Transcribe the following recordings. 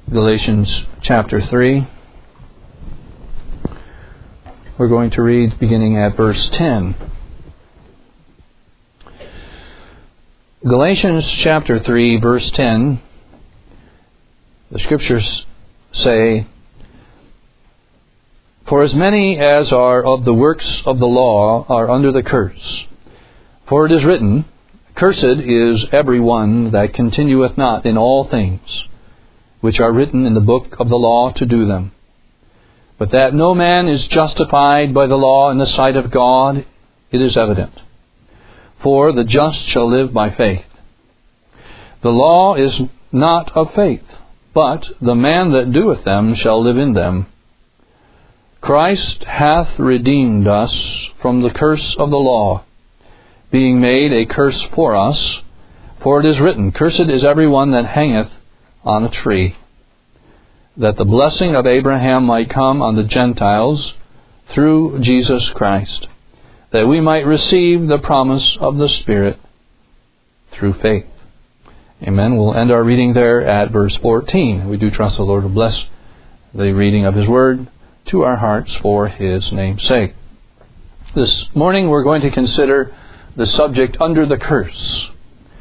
Galatians chapter 3. We're going to read beginning at verse 10. Galatians chapter 3, verse 10. The Scriptures say, "For as many as are of the works of the law are under the curse. For it is written, Cursed is every one that continueth not in all things, which are written in the book of the law to do them. But that no man is justified by the law in the sight of God, it is evident. For the just shall live by faith. The law is not of faith, but the man that doeth them shall live in them. Christ hath redeemed us from the curse of the law, being made a curse for us. For it is written, Cursed is every one that hangeth on a tree, that the blessing of Abraham might come on the Gentiles through Jesus Christ, that we might receive the promise of the Spirit through faith." Amen. We'll end our reading there at verse 14. We do trust the Lord will bless the reading of His Word to our hearts for His name's sake. This morning we're going to consider the subject under the curse.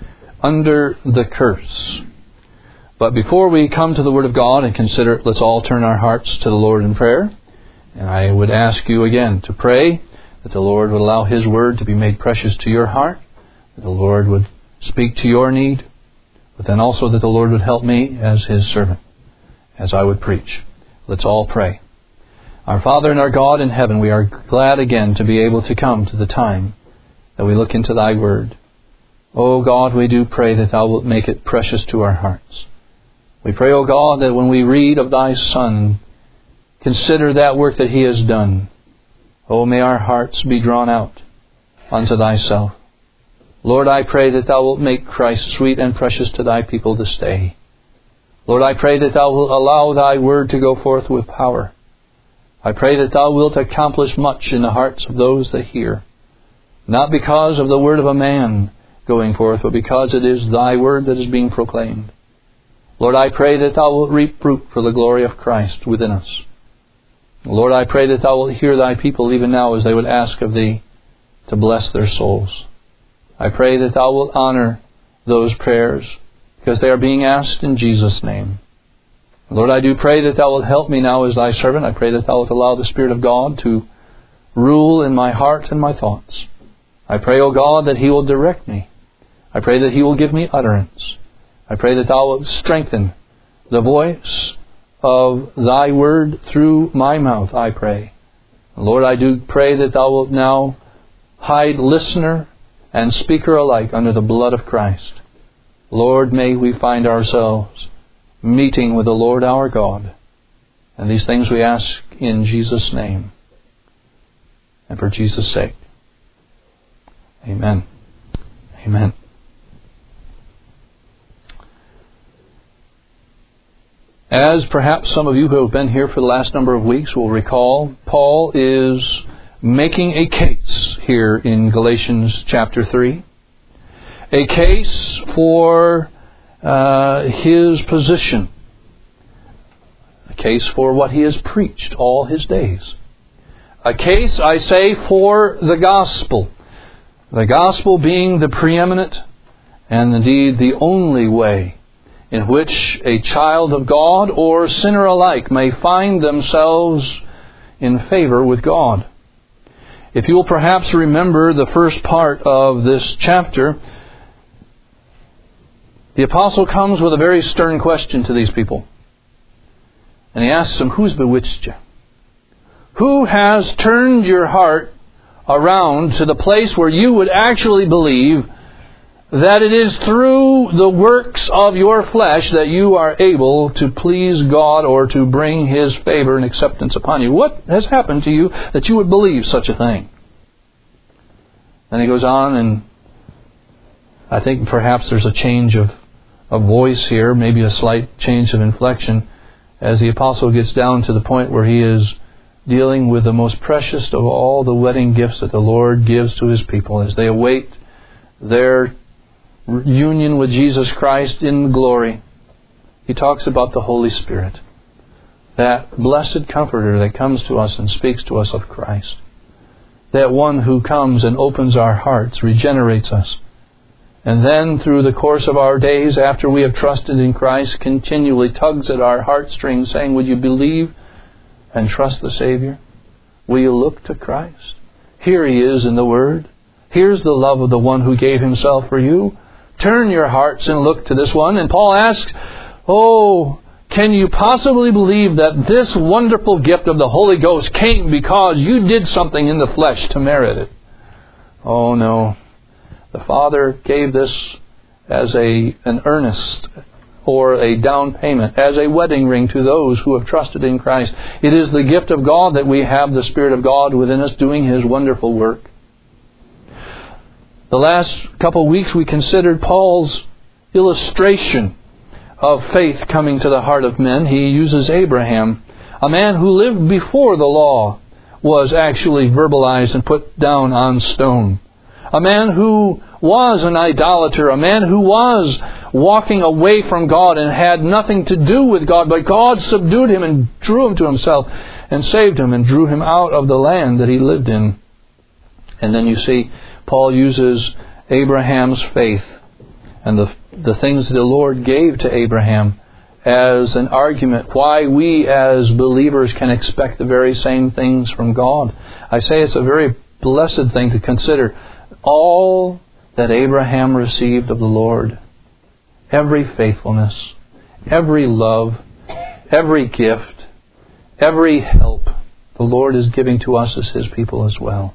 Under the curse. But before we come to the Word of God and consider it, let's all turn our hearts to the Lord in prayer. And I would ask you again to pray that the Lord would allow His Word to be made precious to your heart, that the Lord would speak to your need, but then also that the Lord would help me as His servant, as I would preach. Let's all pray. Our Father and our God in heaven, we are glad again to be able to come to the time that we look into Thy Word. O God, we do pray that Thou wilt make it precious to our hearts. We pray, O God, that when we read of Thy Son, consider that work that He has done. O may our hearts be drawn out unto Thyself. Lord, I pray that Thou wilt make Christ sweet and precious to Thy people this day. Lord, I pray that Thou wilt allow Thy Word to go forth with power. I pray that Thou wilt accomplish much in the hearts of those that hear, not because of the word of a man going forth, but because it is Thy Word that is being proclaimed. Lord, I pray that Thou wilt reap fruit for the glory of Christ within us. Lord, I pray that Thou wilt hear Thy people even now as they would ask of Thee to bless their souls. I pray that Thou wilt honor those prayers because they are being asked in Jesus' name. Lord, I do pray that Thou wilt help me now as Thy servant. I pray that Thou wilt allow the Spirit of God to rule in my heart and my thoughts. I pray, O God, that He will direct me. I pray that He will give me utterance. I pray that Thou wilt strengthen the voice of Thy Word through my mouth, I pray. Lord, I do pray that Thou wilt now hide listener and speaker alike under the blood of Christ. Lord, may we find ourselves meeting with the Lord our God. And these things we ask in Jesus' name and for Jesus' sake. Amen. Amen. As perhaps some of you who have been here for the last number of weeks will recall, Paul is making a case here in Galatians chapter 3. A case for his position. A case for what he has preached all his days. A case, I say, for the gospel. The gospel being the preeminent and indeed the only way in which a child of God or sinner alike may find themselves in favor with God. If you will perhaps remember the first part of this chapter, the apostle comes with a very stern question to these people. And he asks them, who's bewitched you? Who has turned your heart around to the place where you would actually believe that it is through the works of your flesh that you are able to please God or to bring His favor and acceptance upon you? What has happened to you that you would believe such a thing? Then he goes on, and I think perhaps there's a change of voice here, maybe a slight change of inflection, as the apostle gets down to the point where he is dealing with the most precious of all the wedding gifts that the Lord gives to His people as they await their union with Jesus Christ in glory. he talks about the Holy Spirit, that blessed Comforter that comes to us and speaks to us of Christ, that one who comes and opens our hearts, regenerates us, and then through the course of our days after we have trusted in Christ continually tugs at our heartstrings saying, would you believe and trust the Savior? Will you look to Christ? Here He is in the Word. Here's the love of the one who gave Himself for you. Turn your hearts and look to this one. And Paul asks, can you possibly believe that this wonderful gift of the Holy Ghost came because you did something in the flesh to merit it? Oh no. The Father gave this as an earnest or a down payment, as a wedding ring to those who have trusted in Christ. It is the gift of God that we have the Spirit of God within us doing His wonderful work. The last couple of weeks we considered Paul's illustration of faith coming to the heart of men. He uses Abraham, a man who lived before the law was actually verbalized and put down on stone. A man who was an idolater, a man who was walking away from God and had nothing to do with God, but God subdued him and drew him to Himself and saved him and drew him out of the land that he lived in. And then you see Paul uses Abraham's faith and the things that the Lord gave to Abraham as an argument why we as believers can expect the very same things from God. I say it's a very blessed thing to consider all that Abraham received of the Lord. Every faithfulness, every love, every gift, every help the Lord is giving to us as His people as well.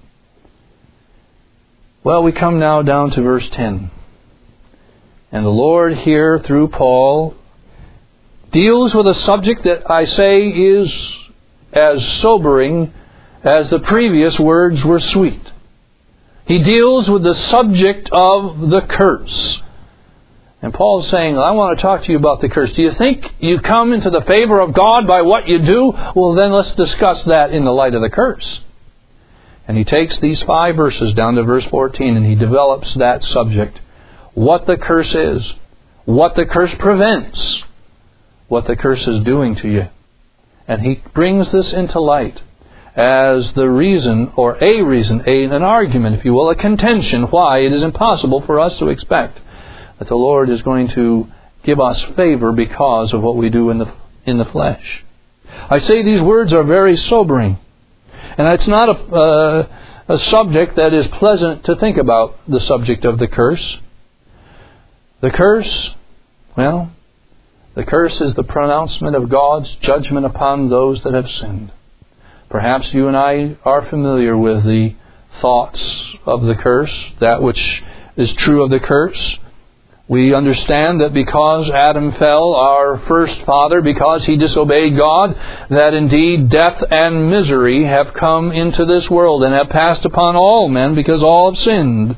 Well, we come now down to verse 10. And the Lord here, through Paul, deals with a subject that I say is as sobering as the previous words were sweet. He deals with the subject of the curse. And Paul's saying, I want to talk to you about the curse. Do you think you come into the favor of God by what you do? Well, then let's discuss that in the light of the curse. And he takes these 5 verses down to verse 14 and he develops that subject. What the curse is, what the curse prevents, what the curse is doing to you. And he brings this into light as the reason, or a reason, an argument, if you will, a contention why it is impossible for us to expect that the Lord is going to give us favor because of what we do in the flesh. I say these words are very sobering. And it's not a subject that is pleasant to think about, the subject of the curse. The curse, well, the curse is the pronouncement of God's judgment upon those that have sinned. Perhaps you and I are familiar with the thoughts of the curse, that which is true of the curse. We understand that because Adam fell, our first father, because he disobeyed God, that indeed death and misery have come into this world and have passed upon all men because all have sinned.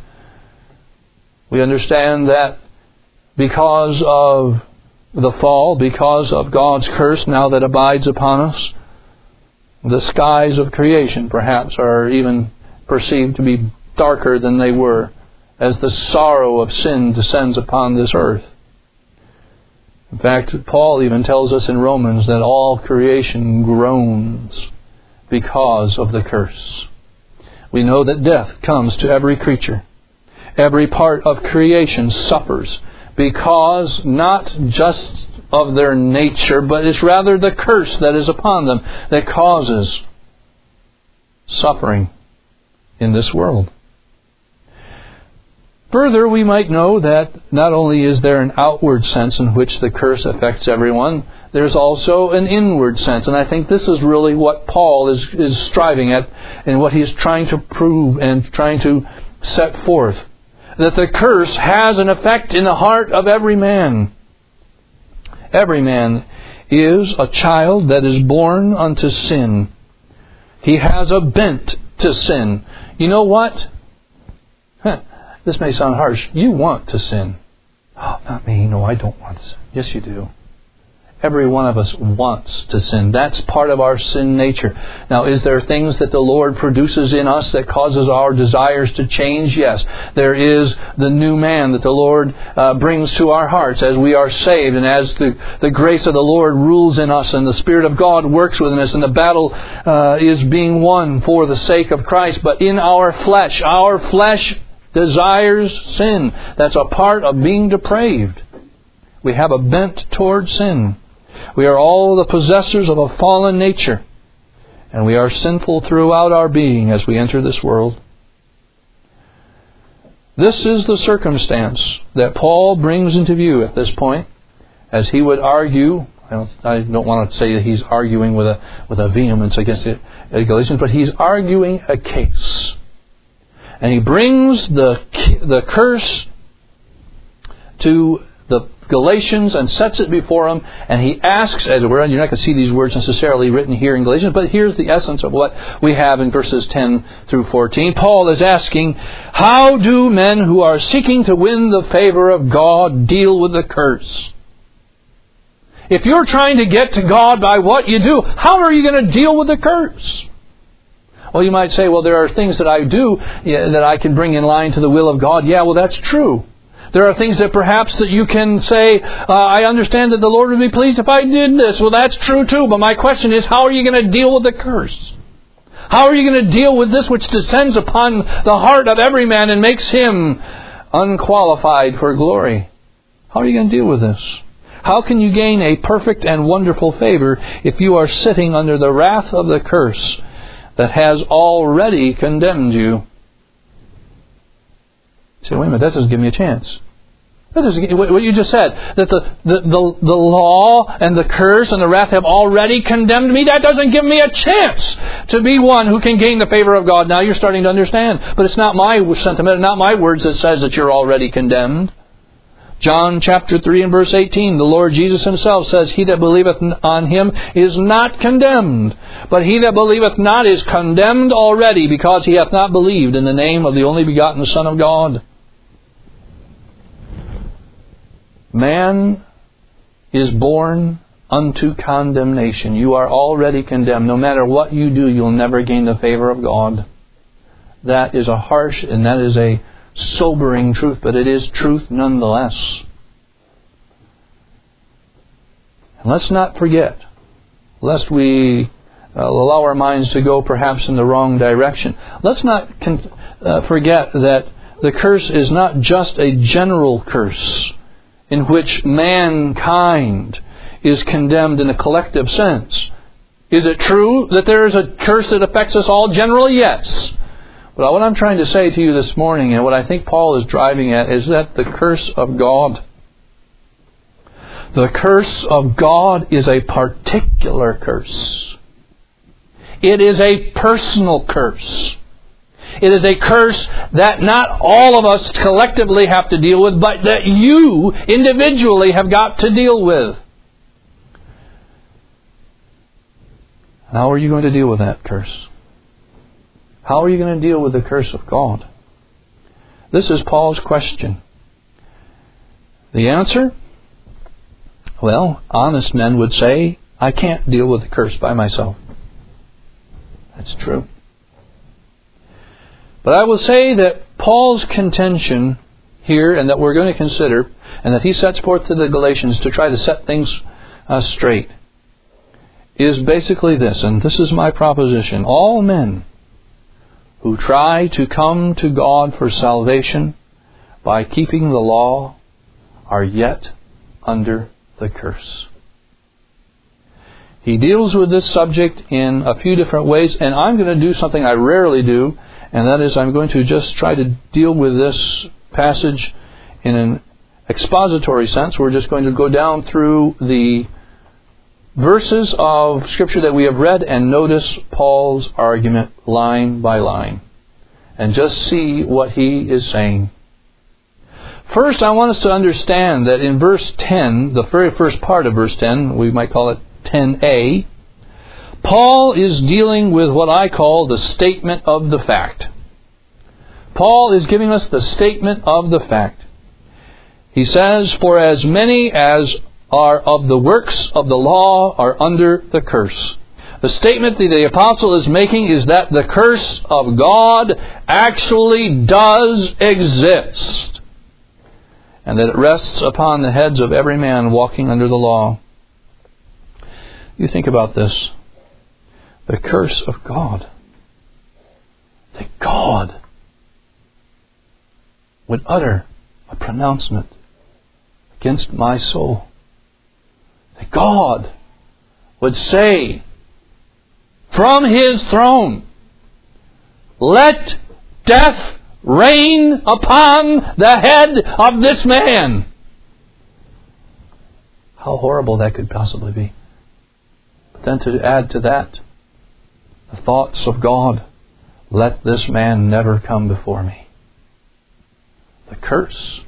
We understand that because of the fall, because of God's curse now that abides upon us, the skies of creation perhaps are even perceived to be darker than they were as the sorrow of sin descends upon this earth. In fact, Paul even tells us in Romans that all creation groans because of the curse. We know that death comes to every creature. Every part of creation suffers because not just of their nature, but it's rather the curse that is upon them that causes suffering in this world. Further, we might know that not only is there an outward sense in which the curse affects everyone, there's also an inward sense. And I think this is really what Paul is striving at and what he's trying to prove and trying to set forth. That the curse has an effect in the heart of every man. Every man is a child that is born unto sin. He has a bent to sin. You know what? This may sound harsh. You want to sin. Oh, not me. No, I don't want to sin. Yes, you do. Every one of us wants to sin. That's part of our sin nature. Now, is there things that the Lord produces in us that causes our desires to change? Yes. There is the new man that the Lord brings to our hearts as we are saved and as the grace of the Lord rules in us and the Spirit of God works within us and the battle is being won for the sake of Christ. But in our flesh desires sin. That's a part of being depraved. We have a bent toward sin. We are all the possessors of a fallen nature, and we are sinful throughout our being as we enter this world. This is the circumstance that Paul brings into view at this point, as he would argue. I don't want to say that he's arguing with a vehemence against the Galatians, but he's arguing a case. And he brings the curse to the Galatians and sets it before them, and he asks, as it were, and you're not going to see these words necessarily written here in Galatians, but here's the essence of what we have in verses 10 through 14. Paul is asking, how do men who are seeking to win the favor of God deal with the curse? If you're trying to get to God by what you do, how are you going to deal with the curse? Well, you might say, well, there are things that I do that I can bring in line to the will of God. Yeah, well, that's true. There are things that perhaps that you can say, I understand that the Lord would be pleased if I did this. Well, that's true too. But my question is, how are you going to deal with the curse? How are you going to deal with this which descends upon the heart of every man and makes him unqualified for glory? How are you going to deal with this? How can you gain a perfect and wonderful favor if you are sitting under the wrath of the curse that has already condemned you? You say, wait a minute, that doesn't give me a chance. That doesn't, what you just said, that the law and the curse and the wrath have already condemned me, that doesn't give me a chance to be one who can gain the favor of God. Now you're starting to understand. But it's not my sentiment, not my words that says that you're already condemned. John chapter 3 and verse 18, the Lord Jesus Himself says, he that believeth on Him is not condemned, but he that believeth not is condemned already, because he hath not believed in the name of the only begotten Son of God. Man is born unto condemnation. You are already condemned. No matter what you do, you'll never gain the favor of God. That is a harsh and that is a sobering truth, but it is truth nonetheless. And let's not forget, lest we allow our minds to go perhaps in the wrong direction, let's not forget that the curse is not just a general curse in which mankind is condemned in a collective sense. Is it true that there is a curse that affects us all generally? Yes. But what I'm trying to say to you this morning, and what I think Paul is driving at, is that the curse of God, the curse of God is a particular curse. It is a personal curse. It is a curse that not all of us collectively have to deal with, but that you individually have got to deal with. How are you going to deal with that curse? How are you going to deal with the curse of God? This is Paul's question. The answer? Well, honest men would say, I can't deal with the curse by myself. That's true. But I will say that Paul's contention here, and that we're going to consider, and that he sets forth to the Galatians to try to set things straight, is basically this, and this is my proposition. All men who try to come to God for salvation by keeping the law are yet under the curse. He deals with this subject in a few different ways, and I'm going to do something I rarely do, and that is I'm going to just try to deal with this passage in an expository sense. We're just going to go down through the verses of Scripture that we have read and notice Paul's argument line by line and just see what he is saying. First, I want us to understand that in verse 10, the very first part of verse 10, we might call it 10a, Paul is dealing with what I call the statement of the fact. Paul is giving us the statement of the fact. He says, for as many as are of the works of the law are under the curse. The statement that the apostle is making is that the curse of God actually does exist, and that it rests upon the heads of every man walking under the law. You think about this. The curse of God. That God would utter a pronouncement against my soul. That God would say from His throne, let death reign upon the head of this man. How horrible that could possibly be. But then to add to that, the thoughts of God, let this man never come before me. The curse.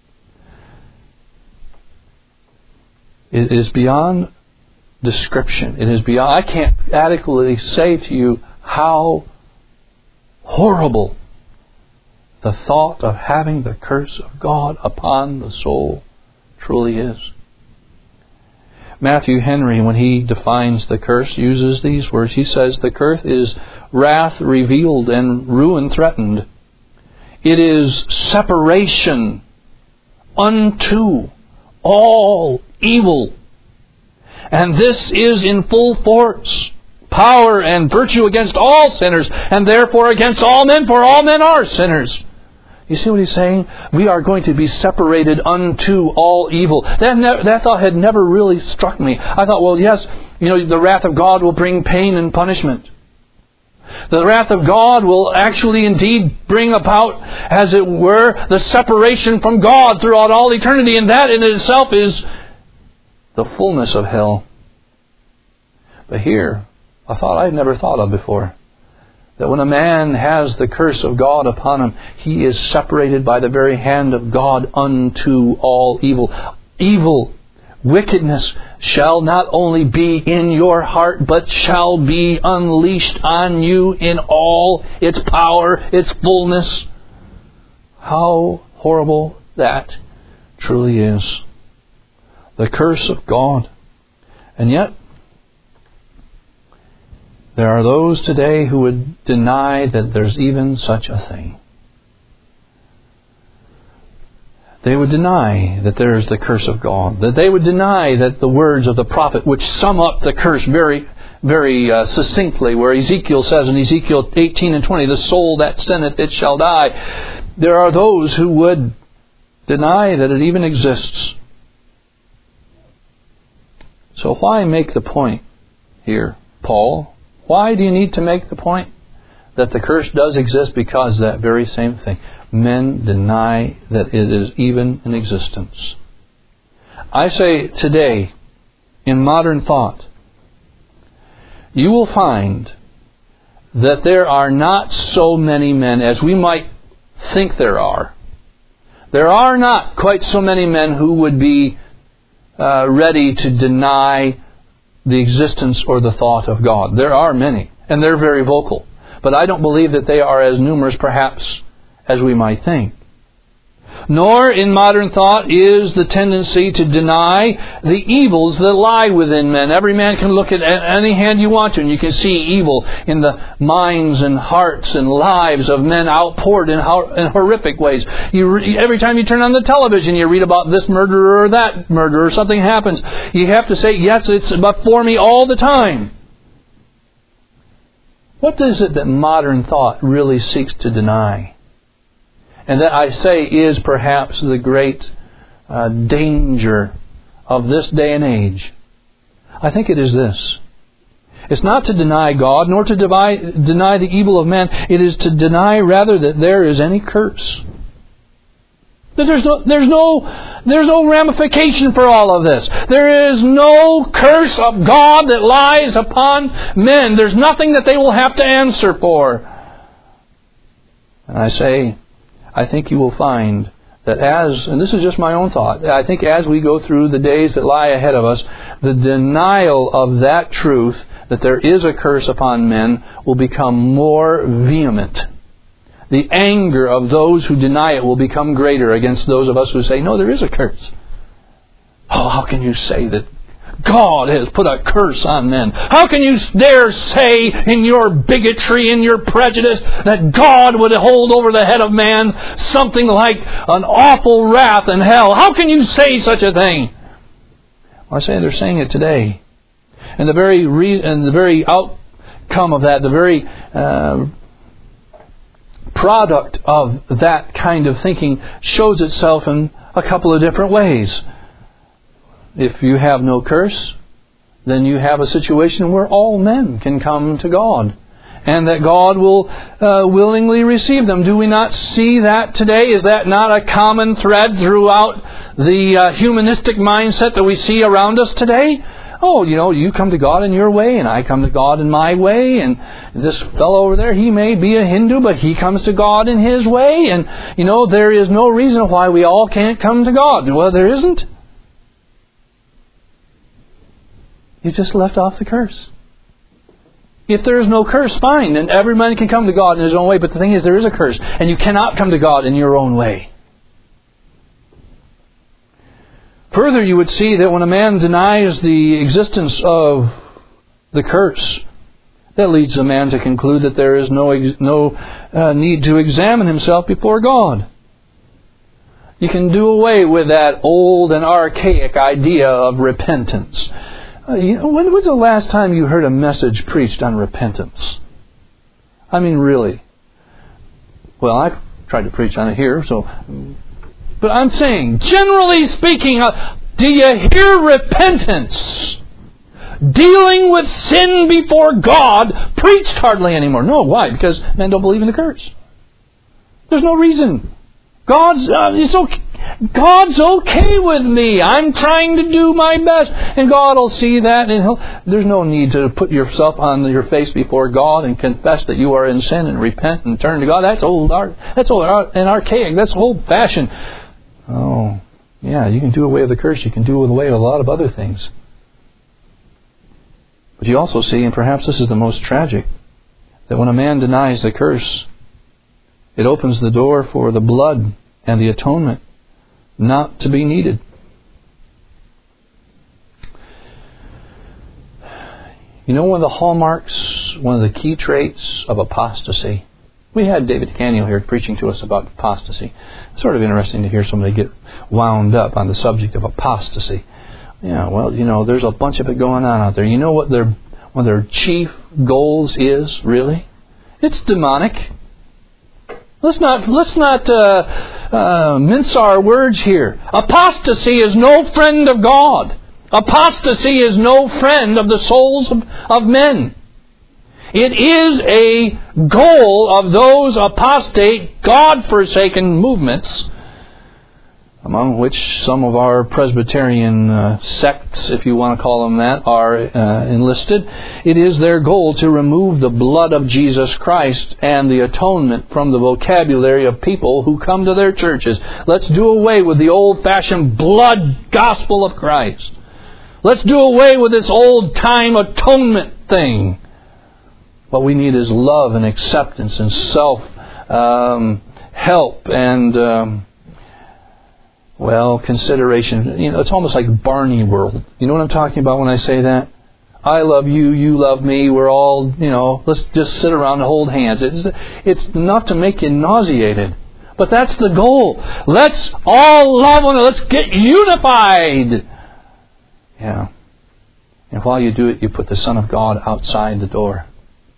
It is beyond description. It is beyond, I can't adequately say to you how horrible the thought of having the curse of God upon the soul truly is. Matthew Henry, when he defines the curse, uses these words. He says, the curse is wrath revealed and ruin threatened. It is separation unto all evil. And this is in full force, power and virtue against all sinners, and therefore against all men, for all men are sinners. You see what he's saying? We are going to be separated unto all evil. That thought had never really struck me. I thought, well, yes, the wrath of God will bring pain and punishment. The wrath of God will actually indeed bring about, as it were, the separation from God throughout all eternity, and that in itself is the fullness of hell. But here, a thought I had never thought of before, that when a man has the curse of God upon him, he is separated by the very hand of God unto all evil. Evil, wickedness shall not only be in your heart, but shall be unleashed on you in all its power, its fullness. How horrible that truly is. The curse of God. And yet, there are those today who would deny that there's even such a thing. They would deny that there is the curse of God. That they would deny that the words of the prophet, which sum up the curse very, very succinctly, where Ezekiel says in Ezekiel 18 and 20, the soul that sinneth, it shall die. There are those who would deny that it even exists. So why make the point here, Paul? Why do you need to make the point that the curse does exist? Because that very same thing. Men deny that it is even in existence. I say today, in modern thought, you will find that there are not so many men as we might think there are. There are not quite so many men who would be ready to deny the existence or the thought of God. There are many, and they're very vocal. But I don't believe that they are as numerous, perhaps, as we might think. Nor in modern thought is the tendency to deny the evils that lie within men. Every man can look at any hand you want to, and you can see evil in the minds and hearts and lives of men outpoured in horrific ways. Every time you turn on the television, you read about this murderer or that murderer, something happens. You have to say, yes, it's before me all the time. What is it that modern thought really seeks to deny? And that, I say, is perhaps the great danger of this day and age. I think it is this. It's not to deny God, nor to deny the evil of man. It is to deny, rather, that there is any curse. That there's no ramification for all of this. There is no curse of God that lies upon men. There's nothing that they will have to answer for. And I think you will find that and this is just my own thought, I think as we go through the days that lie ahead of us, the denial of that truth, that there is a curse upon men, will become more vehement. The anger of those who deny it will become greater against those of us who say, no, there is a curse. Oh, how can you say that God has put a curse on men? How can you dare say in your bigotry, in your prejudice, that God would hold over the head of man something like an awful wrath in hell? How can you say such a thing? Well, I say they're saying it today. And the very outcome of that, the very product of that kind of thinking shows itself in a couple of different ways. If you have no curse, then you have a situation where all men can come to God, and that God will willingly receive them. Do we not see that today? Is that not a common thread throughout the humanistic mindset that we see around us today? Oh, you come to God in your way, and I come to God in my way, and this fellow over there, he may be a Hindu, but he comes to God in his way, and, there is no reason why we all can't come to God. Well, there isn't. You just left off the curse. If there is no curse, fine, then every man can come to God in his own way, but the thing is, there is a curse, and you cannot come to God in your own way. Further, you would see that when a man denies the existence of the curse, that leads a man to conclude that there is no need to examine himself before God. You can do away with that old and archaic idea of repentance. When was the last time you heard a message preached on repentance? I mean, really. Well, I've tried to preach on it here, but I'm saying, generally speaking, do you hear repentance, dealing with sin before God, preached hardly anymore? No, why? Because men don't believe in the curse. There's no reason. God's okay with me. I'm trying to do my best, and God will see that. And there's no need to put yourself on your face before God and confess that you are in sin and repent and turn to God. That's old and archaic. That's old-fashioned. Oh, yeah, you can do away with the curse. You can do away with a lot of other things. But you also see, and perhaps this is the most tragic, that when a man denies the curse, it opens the door for the blood and the atonement not to be needed. One of the hallmarks, one of the key traits of apostasy. We had David Daniel here preaching to us about apostasy. It's sort of interesting to hear somebody get wound up on the subject of apostasy. Yeah, well, there's a bunch of it going on out there. You know what one of their chief goals is, really? It's demonic. Let's not mince our words here. Apostasy is no friend of God. Apostasy is no friend of the souls of men. It is a goal of those apostate, God-forsaken movements, among which some of our Presbyterian sects, if you want to call them that, are enlisted. It is their goal to remove the blood of Jesus Christ and the atonement from the vocabulary of people who come to their churches. Let's do away with the old-fashioned blood gospel of Christ. Let's do away with this old-time atonement thing. What we need is love and acceptance and self-help and consideration. It's almost like Barney World. You know what I'm talking about when I say that? I love you, you love me, we're all, let's just sit around and hold hands. It's enough to make you nauseated. But that's the goal. Let's all love one another. Let's get unified. Yeah. And while you do it, you put the Son of God outside the door.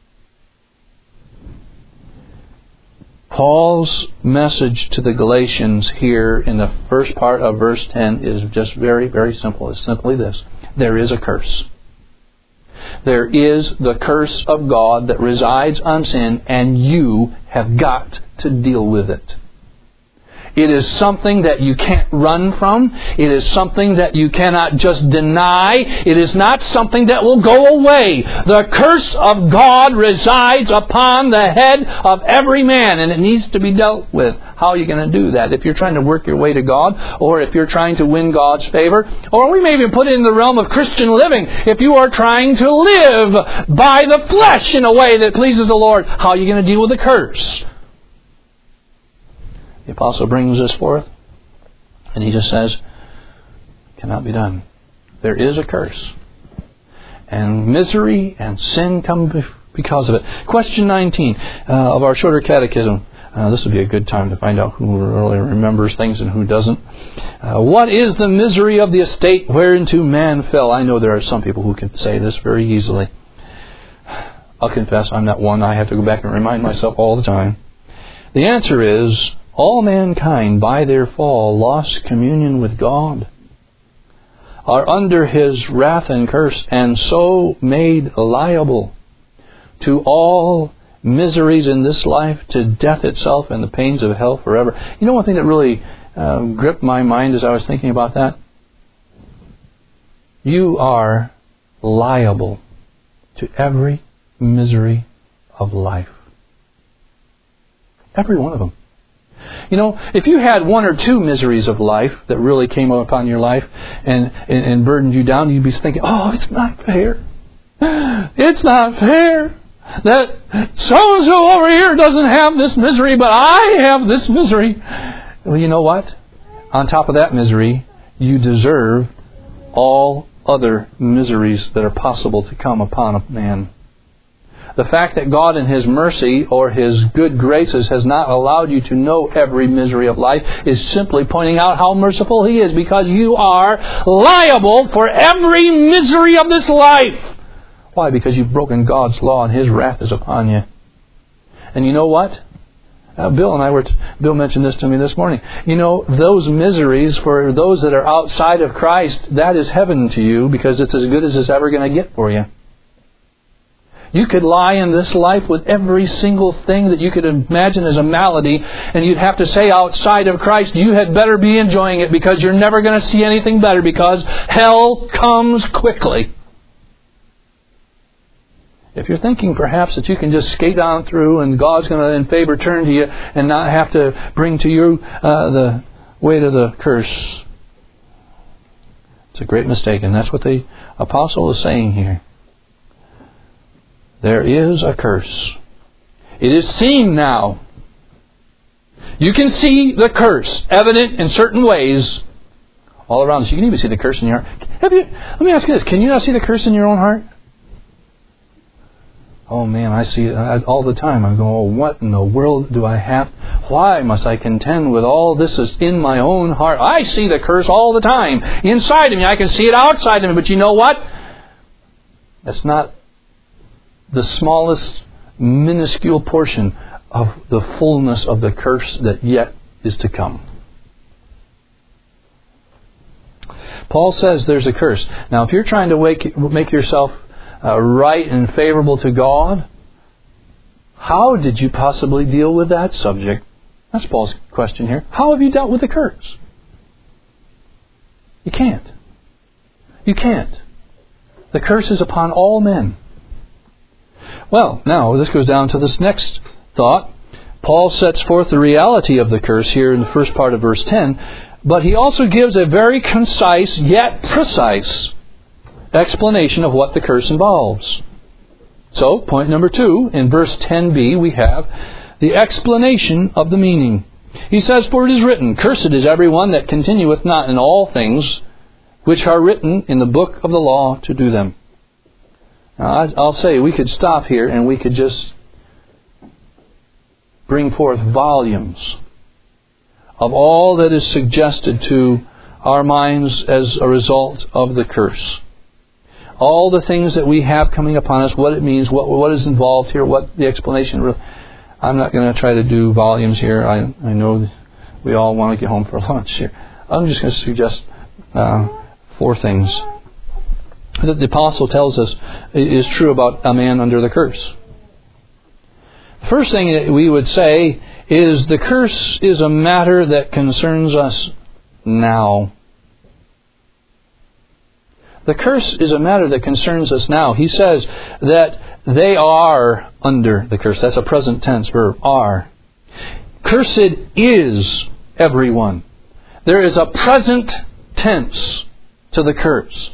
Paul's message to the Galatians here in the first part of verse 10 is just very, very simple. It's simply this. There is a curse. There is the curse of God that resides on sin, and you have got to deal with it. It is something that you can't run from. It is something that you cannot just deny. It is not something that will go away. The curse of God resides upon the head of every man, and it needs to be dealt with. How are you going to do that? If you're trying to work your way to God, or if you're trying to win God's favor, or we may even put it in the realm of Christian living. If you are trying to live by the flesh in a way that pleases the Lord, how are you going to deal with the curse? The apostle brings this forth, and he just says, Cannot be done. There is a curse. And misery and sin come because of it. Question 19 of our shorter catechism. This would be a good time to find out who really remembers things and who doesn't. What is the misery of the estate whereinto man fell? I know there are some people who can say this very easily. I'll confess I'm not one. I have to go back and remind myself all the time. The answer is, all mankind by their fall lost communion with God, are under His wrath and curse, and so made liable to all miseries in this life, to death itself and the pains of hell forever. You know one thing that really gripped my mind as I was thinking about that? You are liable to every misery of life. Every one of them. You know, if you had one or two miseries of life that really came upon your life and burdened you down, you'd be thinking, oh, it's not fair. It's not fair that so-and-so over here doesn't have this misery, but I have this misery. Well, you know what? On top of that misery, you deserve all other miseries that are possible to come upon a man. The fact that God in His mercy or His good graces has not allowed you to know every misery of life is simply pointing out how merciful He is, because you are liable for every misery of this life. Why? Because you've broken God's law and His wrath is upon you. And you know what? Bill mentioned this to me this morning. You know, those miseries for those that are outside of Christ, that is heaven to you, because it's as good as it's ever going to get for you. You could lie in this life with every single thing that you could imagine as a malady, and you'd have to say outside of Christ, you had better be enjoying it, because you're never going to see anything better, because hell comes quickly. If you're thinking perhaps that you can just skate on through and God's going to in favor turn to you and not have to bring to you the weight of the curse, it's a great mistake, and that's what the apostle is saying here. There is a curse. It is seen now. You can see the curse evident in certain ways all around us. You can even see the curse in your heart. Let me ask you this. Can you not see the curse in your own heart? Oh man, I see it all the time. I'm going, oh, what in the world do I have? Why must I contend with all this is in my own heart? I see the curse all the time. Inside of me. I can see it outside of me. But you know what? That's not the smallest, minuscule portion of the fullness of the curse that yet is to come. Paul says there's a curse. Now, if you're trying to make yourself right and favorable to God, how did you possibly deal with that subject? That's Paul's question here. How have you dealt with the curse? You can't. You can't. The curse is upon all men. Well, now this goes down to this next thought. Paul sets forth the reality of the curse here in the first part of verse 10, but he also gives a very concise yet precise explanation of what the curse involves. So, point number 2, in verse 10b, we have the explanation of the meaning. He says, "For it is written, Cursed is every one that continueth not in all things which are written in the book of the law to do them." Now, I'll say we could stop here and we could just bring forth volumes of all that is suggested to our minds as a result of the curse. All the things that we have coming upon us, what it means, what is involved here, what the explanation really. I'm not going to try to do volumes here. I know we all want to get home for lunch here. I'm just going to suggest 4 things that the apostle tells us is true about a man under the curse. The first thing that we would say is the curse is a matter that concerns us now. The curse is a matter that concerns us now. He says that they are under the curse. That's a present tense verb, are. Cursed is everyone. There is a present tense to the curse.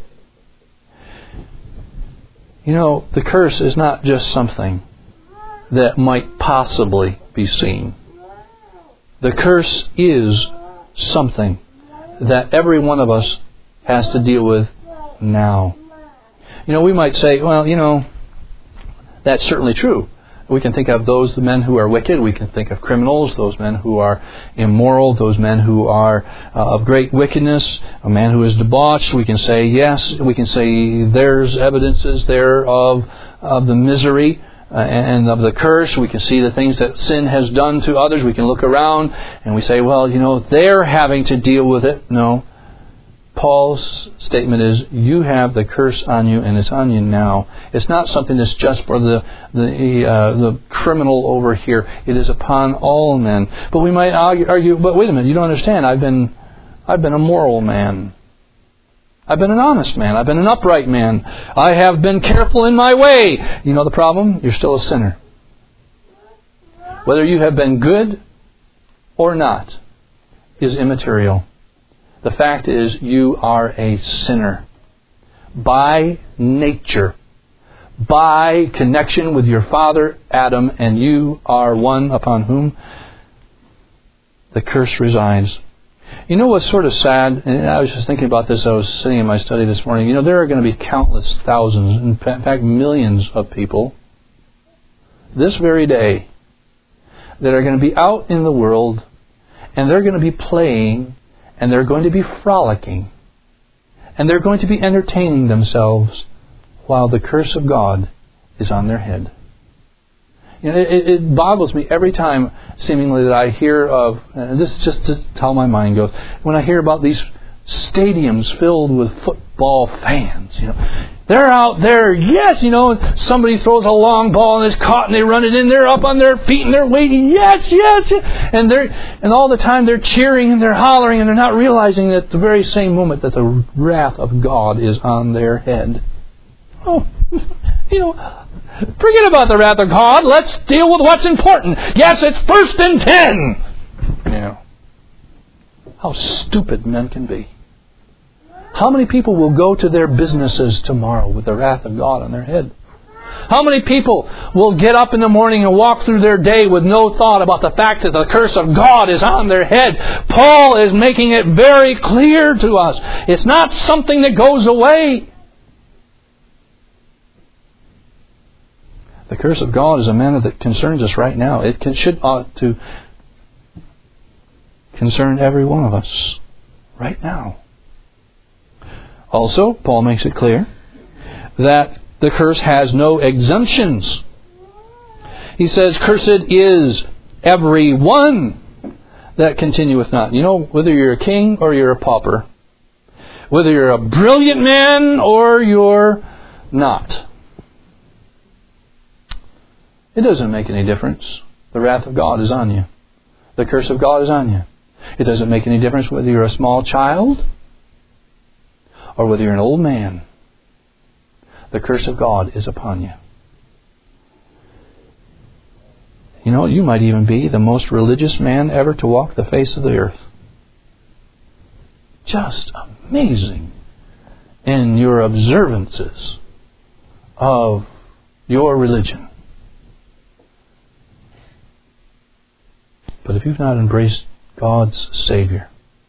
You know, the curse is not just something that might possibly be seen. The curse is something that every one of us has to deal with now. We might say, well, that's certainly true. We can think of those men who are wicked. We can think of criminals, those men who are immoral, those men who are of great wickedness, a man who is debauched. We can say, yes, we can say there's evidences there of the misery and of the curse. We can see the things that sin has done to others. We can look around and we say, well, they're having to deal with it. No. Paul's statement is, you have the curse on you, and it's on you now. It's not something that's just for the criminal over here. It is upon all men. But we might argue, but wait a minute, you don't understand. I've been a moral man. I've been an honest man. I've been an upright man. I have been careful in my way. You know the problem? You're still a sinner. Whether you have been good or not is immaterial. The fact is, you are a sinner. By nature. By connection with your father, Adam, and you are one upon whom the curse resides. You know what's sort of sad? And I was just thinking about this. I was sitting in my study this morning. There are going to be countless thousands, in fact millions of people, this very day, that are going to be out in the world, and they're going to be playing, and they're going to be frolicking, and they're going to be entertaining themselves while the curse of God is on their head. It boggles me every time, seemingly, that I hear of, and this is just how my mind goes, when I hear about these stadiums filled with football fans. They're out there, yes, somebody throws a long ball and it's caught and they run it in, they're up on their feet and they're waiting, yes, and all the time they're cheering and they're hollering, and they're not realizing that at the very same moment that the wrath of God is on their head. Forget about the wrath of God. Let's deal with what's important. Yes, it's 1st and 10. How stupid men can be. How many people will go to their businesses tomorrow with the wrath of God on their head? How many people will get up in the morning and walk through their day with no thought about the fact that the curse of God is on their head? Paul is making it very clear to us. It's not something that goes away. The curse of God is a matter that concerns us right now. It ought to concern every one of us right now. Also, Paul makes it clear that the curse has no exemptions. He says, cursed is every one that continueth not. Whether you're a king or you're a pauper, whether you're a brilliant man or you're not, it doesn't make any difference. The wrath of God is on you. The curse of God is on you. It doesn't make any difference whether you're a small child or whether you're an old man. The curse of God is upon you. You might even be the most religious man ever to walk the face of the earth. Just amazing in your observances of your religion. But if you've not embraced God's Savior,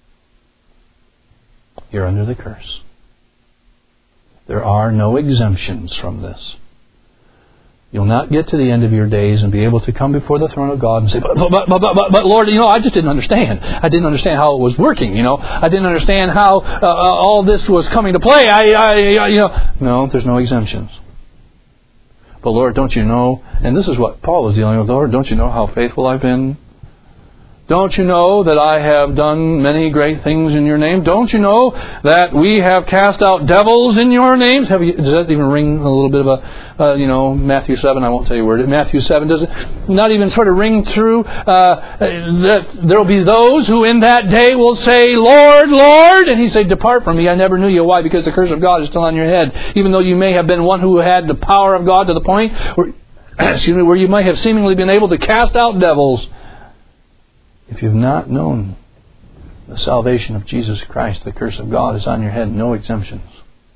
you're under the curse. There are no exemptions from this. You'll not get to the end of your days and be able to come before the throne of God and say, but Lord, I just didn't understand. I didn't understand how it was working, I didn't understand how all this was coming to play. No, there's no exemptions. But Lord, don't you know, and this is what Paul was dealing with, Lord, don't you know how faithful I've been? Don't you know that I have done many great things in your name? Don't you know that we have cast out devils in your names? Does that even ring a little bit of Matthew 7? I won't tell you where it is. Matthew 7, does it not even sort of ring through that there will be those who in that day will say, Lord, Lord, and He say, depart from me, I never knew you. Why? Because the curse of God is still on your head. Even though you may have been one who had the power of God to the point where you might have seemingly been able to cast out devils. If you've not known the salvation of Jesus Christ, the curse of God is on your head, no exemptions.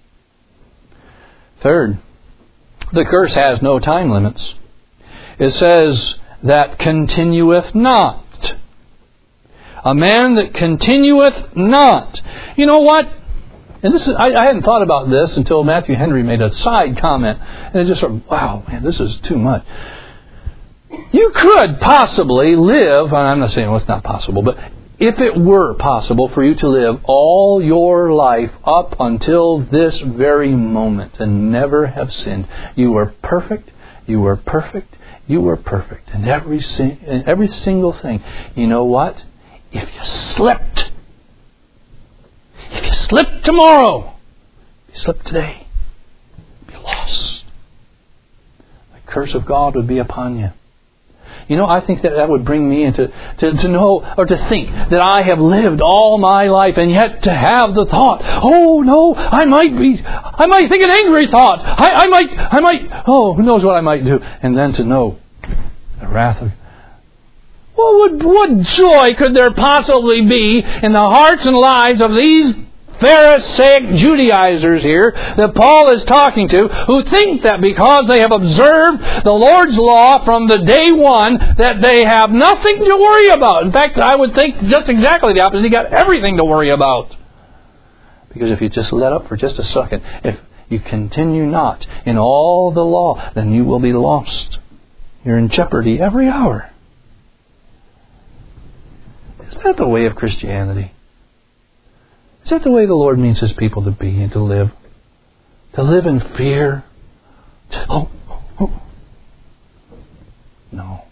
Third, the curse has no time limits. It says that continueth not. A man that continueth not. You know what? And this is, I hadn't thought about this until Matthew Henry made a side comment. And it just sort of, wow, man, this is too much. You could possibly live, and I'm not saying it's not possible, but if it were possible for you to live all your life up until this very moment and never have sinned, you were perfect, you were perfect, you were perfect in every single thing. You know what? If you slipped tomorrow, if you slipped today, you'd be lost. The curse of God would be upon you. You know, I think that would bring me into to know or to think that I have lived all my life, and yet to have the thought, oh no, I might think an angry thought. I might, oh, who knows what I might do. And then to know the wrath of, what joy could there possibly be in the hearts and lives of these Pharisaic Judaizers here that Paul is talking to, who think that because they have observed the Lord's law from the day one, that they have nothing to worry about. In fact, I would think just exactly the opposite. You got everything to worry about. Because if you just let up for just a second, if you continue not in all the law, then you will be lost. You're in jeopardy every hour. Is that the way of Christianity? Is that the way the Lord means His people to be and to live? To live in fear? Oh. No.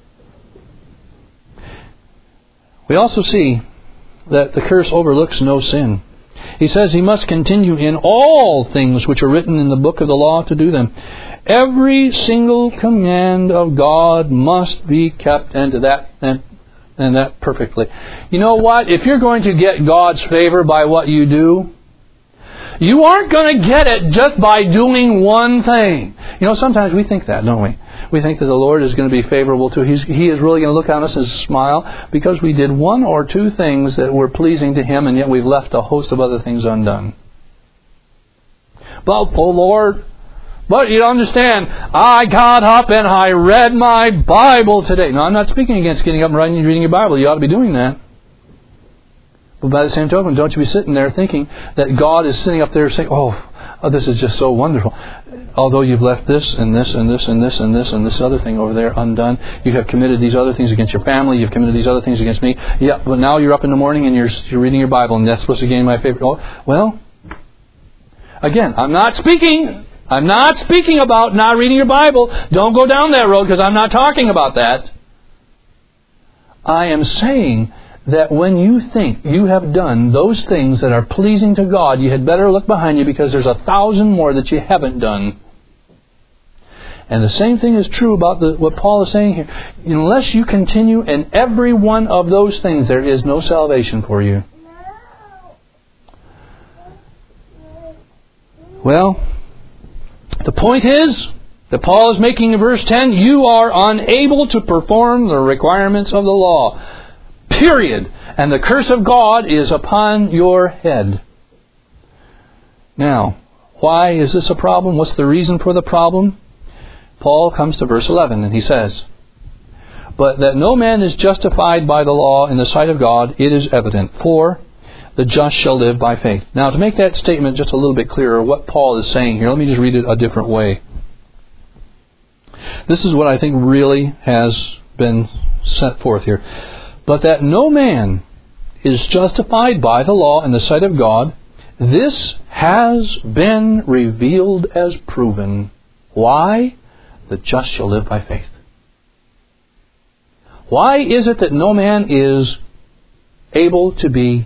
We also see that the curse overlooks no sin. He says he must continue in all things which are written in the book of the law to do them. Every single command of God must be kept, and that perfectly. You know what? If you're going to get God's favor by what you do, you aren't going to get it just by doing one thing. You know, sometimes we think that, don't we? We think that the Lord is going to be favorable to. He is really going to look on us and smile because we did one or two things that were pleasing to Him, and yet we've left a host of other things undone. But, oh Lord, but you understand, I got up and I read my Bible today. Now, I'm not speaking against getting up and reading your Bible. You ought to be doing that. But by the same token, don't you be sitting there thinking that God is sitting up there saying, oh, this is just so wonderful. Although you've left this and this and this and this and this and this other thing over there undone. You have committed these other things against your family. You've committed these other things against me. Yeah, but now you're up in the morning and you're reading your Bible, and that's supposed to gain my favor. Oh, well, again, I'm not speaking about not reading your Bible. Don't go down that road, because I'm not talking about that. I am saying that when you think you have done those things that are pleasing to God, you had better look behind you, because there's 1,000 more that you haven't done. And the same thing is true about what Paul is saying here. Unless you continue in every one of those things, there is no salvation for you. Well, the point is that Paul is making in verse 10, you are unable to perform the requirements of the law. Period. And the curse of God is upon your head. Now, why is this a problem? What's the reason for the problem? Paul comes to verse 11 and he says, but that no man is justified by the law in the sight of God, it is evident, for the just shall live by faith. Now, to make that statement just a little bit clearer, what Paul is saying here, let me just read it a different way. This is what I think really has been set forth here. But that no man is justified by the law in the sight of God, this has been revealed as proven. Why? The just shall live by faith. Why is it that no man is able to be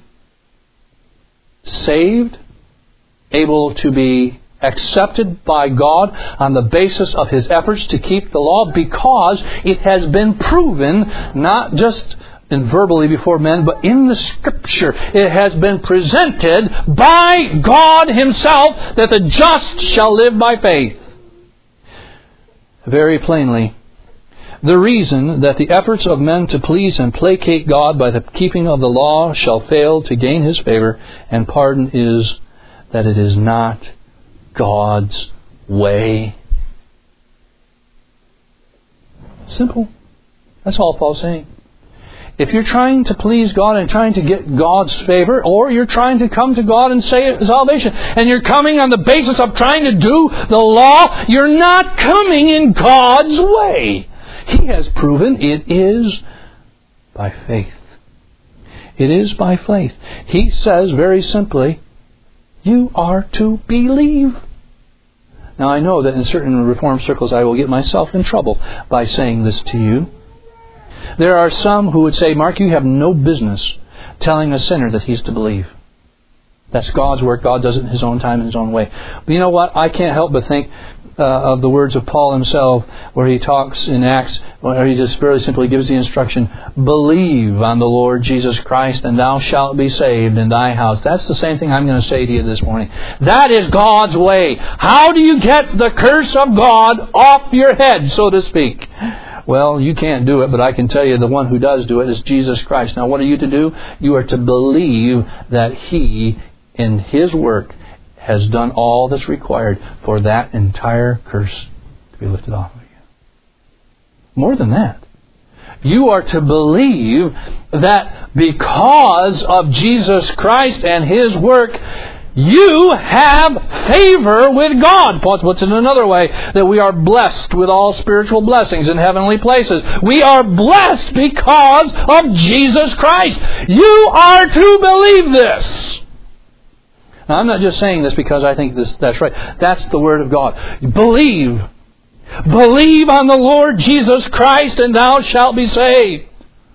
saved, able to be accepted by God on the basis of his efforts to keep the law? Because it has been proven, not just verbally before men, but in the Scripture. It has been presented by God Himself that the just shall live by faith. Very plainly, the reason that the efforts of men to please and placate God by the keeping of the law shall fail to gain His favor and pardon is that it is not God's way. Simple. That's all Paul's saying. if you're trying to please God and trying to get God's favor, or you're trying to come to God and say salvation, and you're coming on the basis of trying to do the law, you're not coming in God's way. He has proven it is by faith. It is by faith. He says very simply, you are to believe. Now I know that in certain Reformed circles I will get myself in trouble by saying this to you. There are some who would say, Mark, you have no business telling a sinner that he's to believe. That's God's work. God does it in His own time and His own way. But you know what? I can't help but think of the words of Paul himself, where he talks in Acts, where he just very simply gives the instruction, believe on the Lord Jesus Christ, and thou shalt be saved in thy house. That's the same thing I'm going to say to you this morning. That is God's way. How do you get the curse of God off your head, so to speak? Well, you can't do it, but I can tell you the one who does do it is Jesus Christ. Now, what are you to do? You are to believe that He, in His work, has done all that's required for that entire curse to be lifted off of you. More than that, you are to believe that because of Jesus Christ and His work, you have favor with God. Paul puts it in another way, that we are blessed with all spiritual blessings in heavenly places. We are blessed because of Jesus Christ. You are to believe this. Now, I'm not just saying this because I think that's right. That's the Word of God. Believe. Believe on the Lord Jesus Christ, and thou shalt be saved.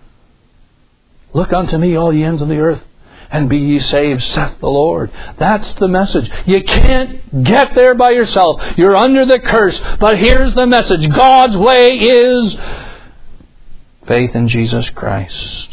Look unto me, all ye ends of the earth, and be ye saved, saith the Lord. That's the message. You can't get there by yourself. You're under the curse. But here's the message. God's way is faith in Jesus Christ.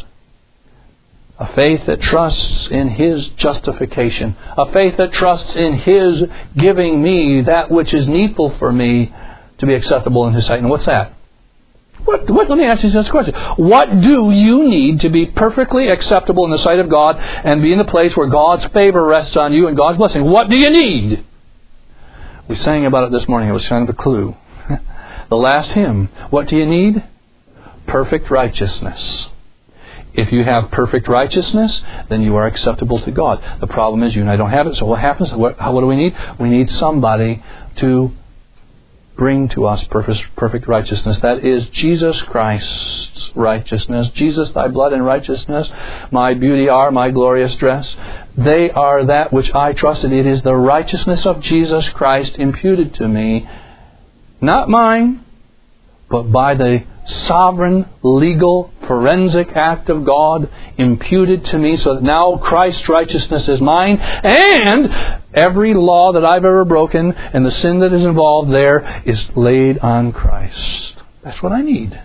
A faith that trusts in His justification. A faith that trusts in His giving me that which is needful for me to be acceptable in His sight. And what's that? Let me ask you this question. What do you need to be perfectly acceptable in the sight of God and be in the place where God's favor rests on you and God's blessing? What do you need? We sang about it this morning. It was kind of a clue. The last hymn. What do you need? Perfect righteousness. If you have perfect righteousness, then you are acceptable to God. The problem is you and I don't have it. So what happens? What do we need? We need somebody to bring to us perfect righteousness. That is Jesus Christ's righteousness. Jesus, thy blood and righteousness, my beauty are my glorious dress. They are that which I trusted. It is the righteousness of Jesus Christ imputed to me, not mine, but by the sovereign, legal, forensic act of God imputed to me, so that now Christ's righteousness is mine, and every law that I've ever broken and the sin that is involved there is laid on Christ. That's what I need.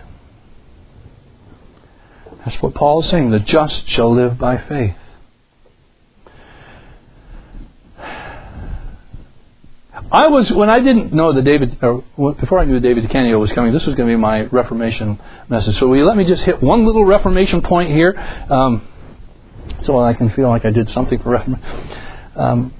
That's what Paul is saying. The just shall live by faith. When I didn't know that before I knew that David DeCanio was coming, this was going to be my Reformation message. So will you let me just hit one little Reformation point here, so I can feel like I did something for Reformation.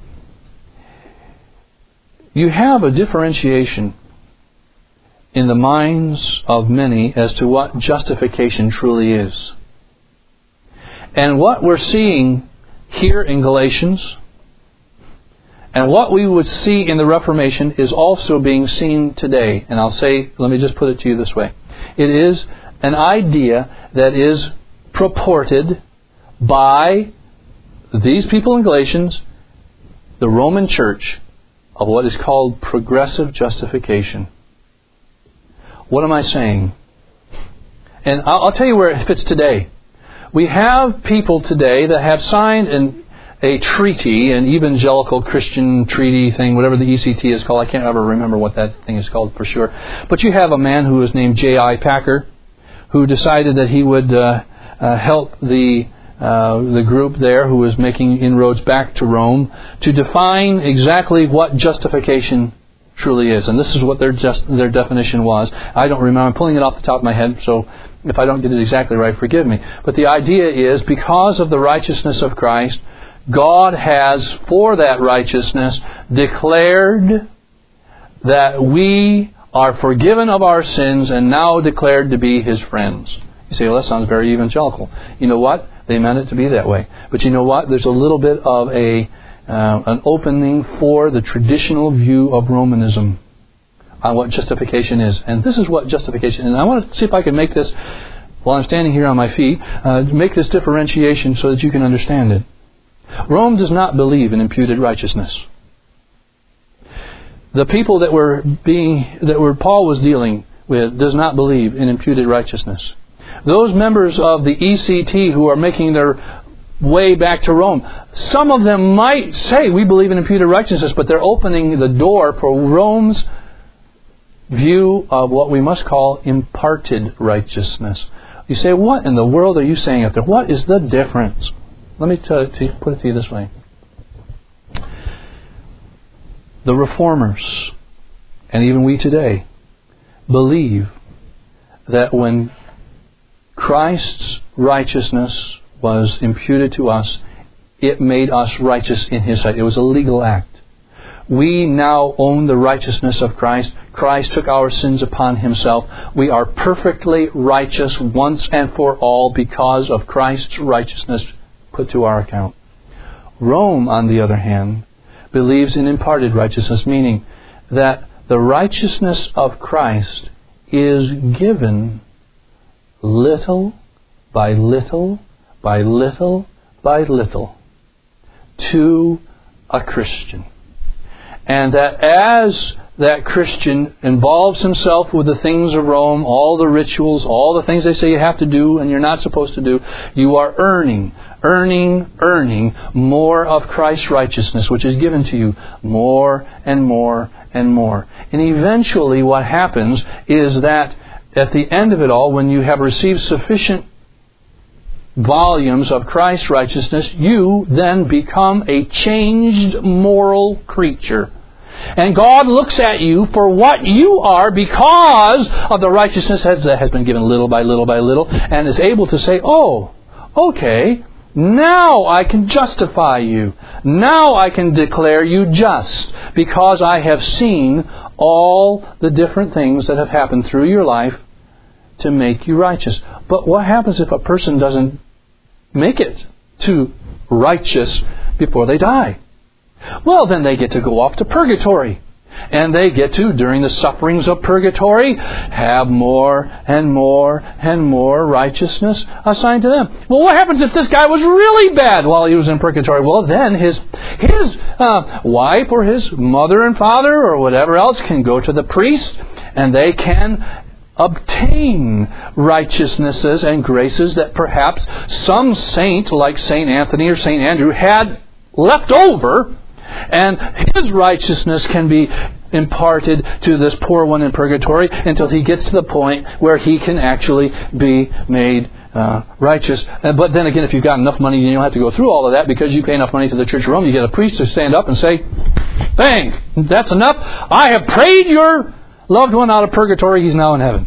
You have a differentiation in the minds of many as to what justification truly is. And what we're seeing here in Galatians, and what we would see in the Reformation, is also being seen today. And let me just put it to you this way. It is an idea that is purported by these people in Galatians, the Roman Church, of what is called progressive justification. What am I saying? And I'll tell you where it fits today. We have people today that have signed a treaty, an evangelical Christian treaty thing, whatever the ECT is called. I can't ever remember what that thing is called for sure. But you have a man who is named J.I. Packer, who decided that he would help the group there who was making inroads back to Rome to define exactly what justification truly is. And this is what their definition was. I don't remember. I'm pulling it off the top of my head, so if I don't get it exactly right, forgive me. But the idea is, because of the righteousness of Christ, God has, for that righteousness, declared that we are forgiven of our sins and now declared to be His friends. You say, well, that sounds very evangelical. You know what? They meant it to be that way. But you know what? There's a little bit of an opening for the traditional view of Romanism on what justification is. And this is what justification is. And I want to see if I can make this, while I'm standing here on my feet, make this differentiation so that you can understand it. Rome does not believe in imputed righteousness. The people that Paul was dealing with does not believe in imputed righteousness. Those members of the ECT who are making their way back to Rome, some of them might say we believe in imputed righteousness, but they're opening the door for Rome's view of what we must call imparted righteousness. You say, what in the world are you saying up there? What is the difference? Let me put it to you this way. The Reformers, and even we today, believe that when Christ's righteousness was imputed to us, it made us righteous in His sight. It was a legal act. We now own the righteousness of Christ. Christ took our sins upon Himself. We are perfectly righteous once and for all because of Christ's righteousness put to our account. Rome, on the other hand, believes in imparted righteousness, meaning that the righteousness of Christ is given little by little by little by little to a Christian. And that as that Christian involves himself with the things of Rome, all the rituals, all the things they say you have to do and you're not supposed to do, you are earning more of Christ's righteousness, which is given to you more and more and more. And eventually what happens is that at the end of it all, when you have received sufficient volumes of Christ's righteousness, you then become a changed moral creature. And God looks at you for what you are because of the righteousness that has been given little by little by little, and is able to say, oh, okay, now I can justify you. Now I can declare you just because I have seen all the different things that have happened through your life to make you righteous. But what happens if a person doesn't make it to righteous before they die? Well, then they get to go off to purgatory. And they get to, during the sufferings of purgatory, have more and more and more righteousness assigned to them. Well, what happens if this guy was really bad while he was in purgatory? Well, then his wife or his mother and father or whatever else can go to the priest, and they can obtain righteousnesses and graces that perhaps some saint like St. Anthony or St. Andrew had left over, and his righteousness can be imparted to this poor one in purgatory until he gets to the point where he can actually be made righteous. But then again, if you've got enough money, you don't have to go through all of that, because you pay enough money to the Church of Rome, you get a priest to stand up and say, "Bang, that's enough. I have prayed your loved one out of purgatory. He's now in heaven."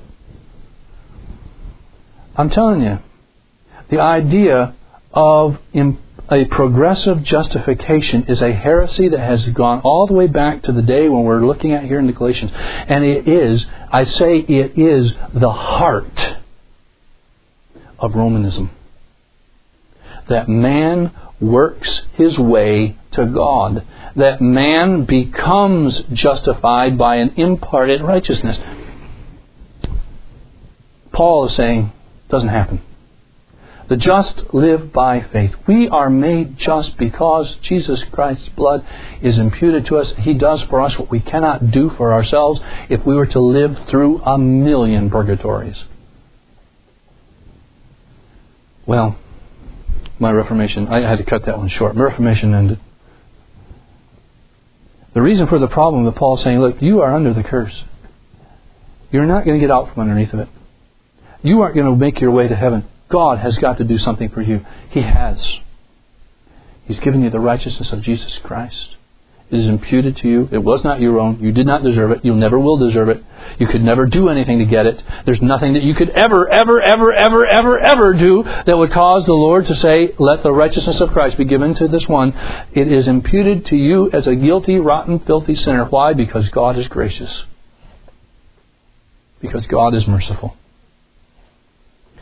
I'm telling you, the idea of a progressive justification is a heresy that has gone all the way back to the day when we're looking at here in the Galatians. And it is the heart of Romanism. That man works his way to God. That man becomes justified by an imparted righteousness. Paul is saying, it doesn't happen. The just live by faith. We are made just because Jesus Christ's blood is imputed to us. He does for us what we cannot do for ourselves if we were to live through a million purgatories. Well, my Reformation, I had to cut that one short. My Reformation ended. The reason for the problem that Paul's saying, look, you are under the curse. You're not going to get out from underneath of it. You aren't going to make your way to heaven. God has got to do something for you. He has. He's given you the righteousness of Jesus Christ. It is imputed to you. It was not your own. You did not deserve it. You never will deserve it. You could never do anything to get it. There's nothing that you could ever do that would cause the Lord to say, let the righteousness of Christ be given to this one. It is imputed to you as a guilty, rotten, filthy sinner. Why? Because God is gracious. Because God is merciful.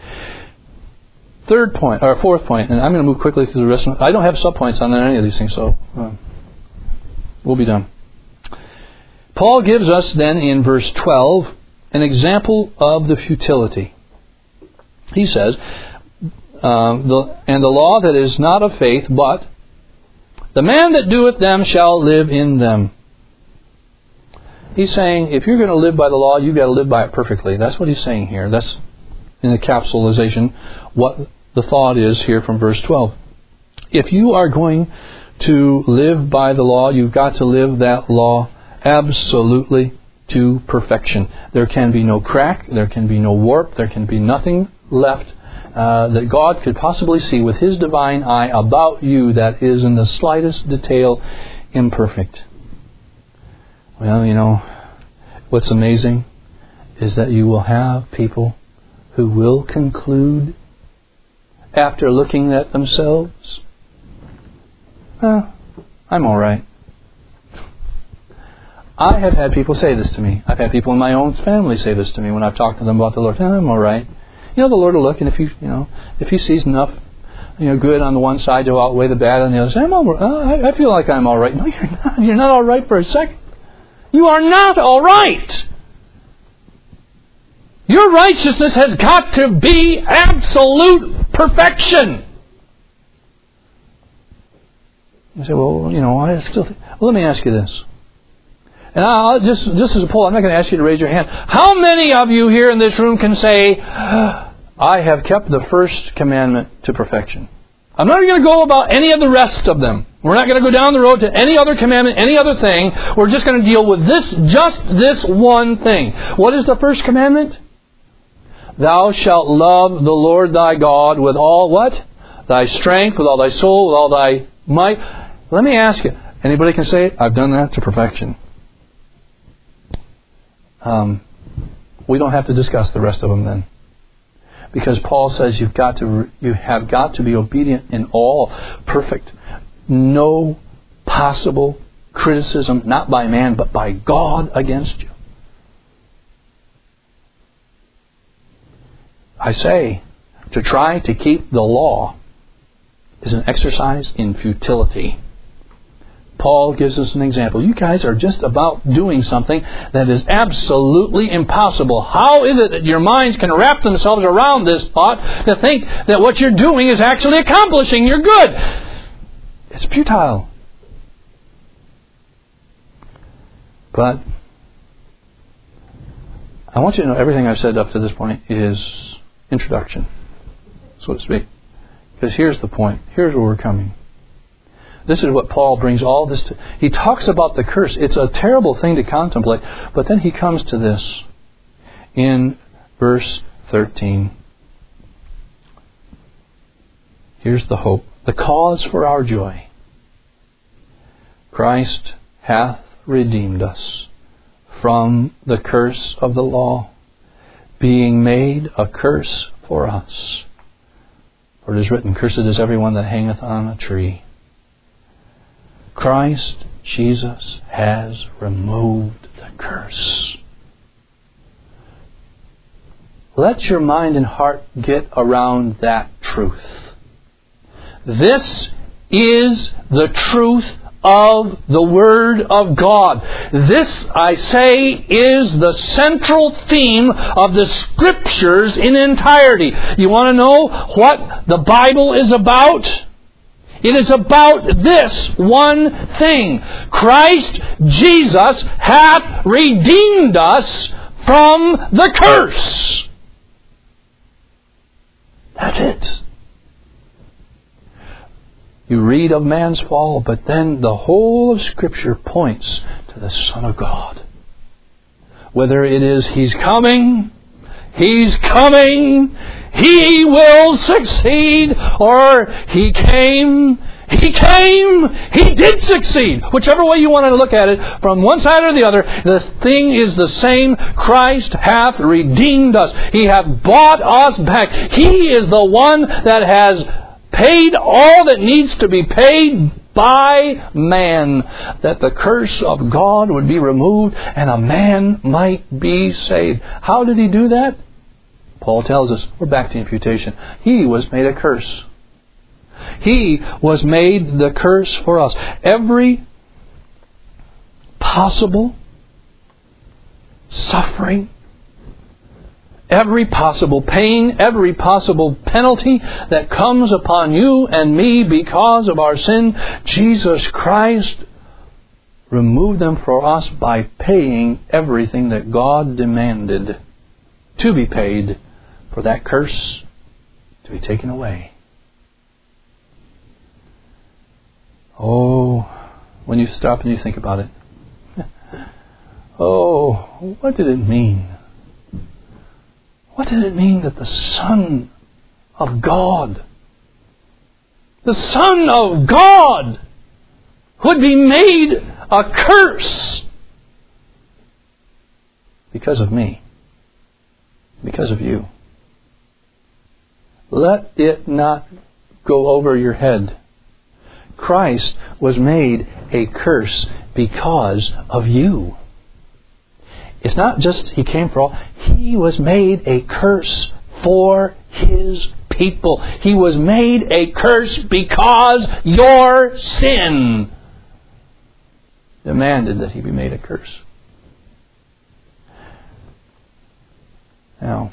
Fourth point, and I'm going to move quickly through the rest of them. I don't have subpoints on any of these things, so we'll be done. Paul gives us then in verse 12 an example of the futility. He says, and the law that is not of faith, but the man that doeth them shall live in them. He's saying, if you're going to live by the law, you've got to live by it perfectly. That's what he's saying here. That's, in the capsulization, what the thought is here from verse 12. If you are going to live by the law, you've got to live that law absolutely to perfection. There can be no crack, there can be no warp, there can be nothing left that God could possibly see with His divine eye about you that is in the slightest detail imperfect. Well, you know, what's amazing is that you will have people who will conclude after looking at themselves, I'm all right. I have had people say this to me. I've had people in my own family say this to me when I've talked to them about the Lord. I'm all right. You know, the Lord will look, and if He sees enough, good on the one side to outweigh the bad on the other side, I'm all right. I feel like I'm all right. No, you're not. You're not all right for a second. You are not all right. Your righteousness has got to be absolute perfection. You say, I still think... Well, let me ask you this. And I'll just as a poll, I'm not going to ask you to raise your hand. How many of you here in this room can say, I have kept the first commandment to perfection? I'm not going to go about any of the rest of them. We're not going to go down the road to any other commandment, any other thing. We're just going to deal with just this one thing. What is the first commandment? Thou shalt love the Lord thy God with all what? Thy strength, with all thy soul, with all thy might. Let me ask you, anybody can say, I've done that to perfection. We don't have to discuss the rest of them then. Because Paul says you have got to be obedient in all, perfect. No possible criticism, not by man, but by God against you. I say, to try to keep the law is an exercise in futility. Paul gives us an example. You guys are just about doing something that is absolutely impossible. How is it that your minds can wrap themselves around this thought to think that what you're doing is actually accomplishing your good? It's futile. But I want you to know everything I've said up to this point is introduction, so to speak. Because here's the point. Here's where we're coming. This is what Paul brings all this to. He talks about the curse. It's a terrible thing to contemplate. But then he comes to this in verse 13. Here's the hope. The cause for our joy. Christ hath redeemed us from the curse of the law, being made a curse for us. For it is written, Cursed is everyone that hangeth on a tree. Christ Jesus has removed the curse. Let your mind and heart get around that truth. This is the truth of the Word of God. This, I say, is the central theme of the Scriptures in entirety. You want to know what the Bible is about? It is about this one thing. Christ Jesus hath redeemed us from the curse. That's it. You read of man's fall, but then the whole of Scripture points to the Son of God. Whether it is He's coming, He will succeed, or He came, He did succeed. Whichever way you want to look at it, from one side or the other, the thing is the same. Christ hath redeemed us. He hath bought us back. He is the one that has paid all that needs to be paid by man, that the curse of God would be removed and a man might be saved. How did He do that? Paul tells us, we're back to imputation. He was made a curse. He was made the curse for us. Every possible suffering, every possible pain, every possible penalty that comes upon you and me because of our sin, Jesus Christ removed them for us by paying everything that God demanded to be paid for that curse to be taken away. Oh, when you stop and you think about it, oh, what did it mean? What did it mean that the Son of God, the Son of God, would be made a curse because of me, because of you? Let it not go over your head. Christ was made a curse because of you. It's not just He came for all. He was made a curse for His people. He was made a curse because your sin demanded that He be made a curse. Now,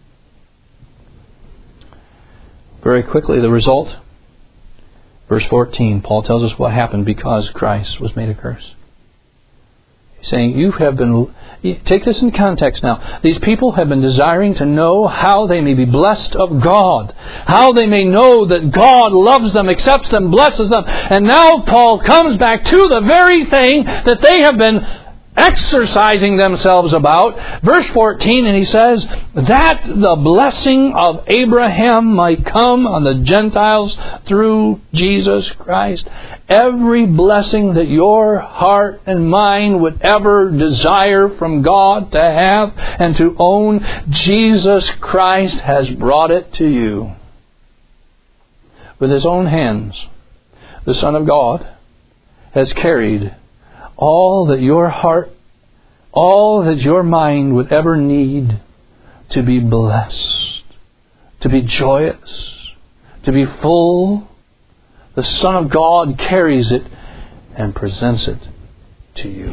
very quickly, the result. Verse 14, Paul tells us what happened because Christ was made a curse. He's saying, you have been... Take this in context now. These people have been desiring to know how they may be blessed of God. How they may know that God loves them, accepts them, blesses them. And now Paul comes back to the very thing that they have been exercising themselves about. Verse 14, and he says, that the blessing of Abraham might come on the Gentiles through Jesus Christ. Every blessing that your heart and mind would ever desire from God to have and to own, Jesus Christ has brought it to you. With His own hands, the Son of God has carried all that your heart, all that your mind would ever need to be blessed, to be joyous, to be full. The Son of God carries it and presents it to you.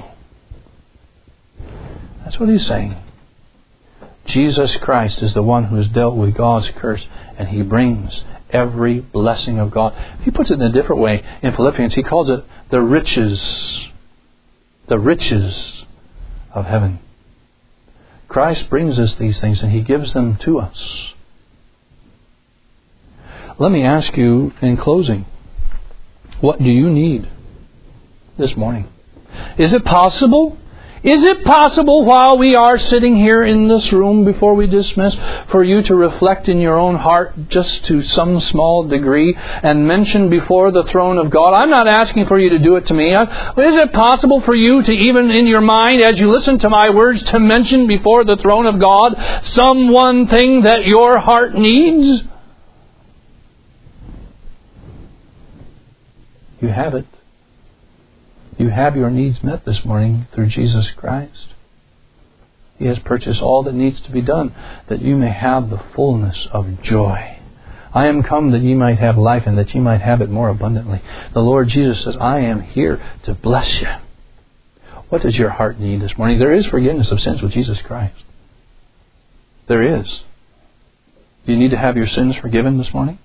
That's what He's saying. Jesus Christ is the one who has dealt with God's curse, and He brings every blessing of God. He puts it in a different way in Philippians. He calls it the riches of heaven. Christ brings us these things and He gives them to us. Let me ask you in closing, what do you need this morning? Is it possible? Is it possible while we are sitting here in this room before we dismiss for you to reflect in your own heart just to some small degree and mention before the throne of God? I'm not asking for you to do it to me. Is it possible for you to even in your mind as you listen to my words to mention before the throne of God some one thing that your heart needs? You have it. You have your needs met this morning through Jesus Christ. He has purchased all that needs to be done, that you may have the fullness of joy. I am come that ye might have life, and that ye might have it more abundantly. The Lord Jesus says, I am here to bless you. What does your heart need this morning? There is forgiveness of sins with Jesus Christ. There is. Do you need to have your sins forgiven this morning?